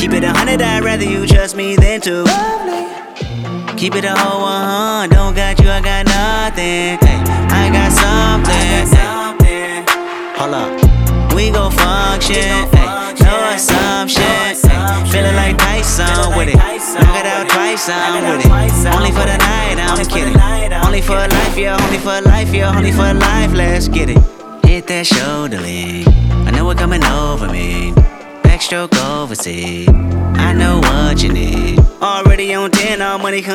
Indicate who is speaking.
Speaker 1: Keep it 100, I'd rather you trust me than to keep it a whole 100. Don't got you, I got nothing. Ay, I got something. Ay. Hold up, we gon' function. Ay, no assumption. Ay, feeling like Tyson with it. Knock it out twice, I'm with it. Only for the night, I'm kidding. Only for life, yeah, only for life, yeah, only for life. Let's get it. Hit that shoulder lean. I know it coming over me. Backstroke overseas. I know what you need. Already on 10, all money come.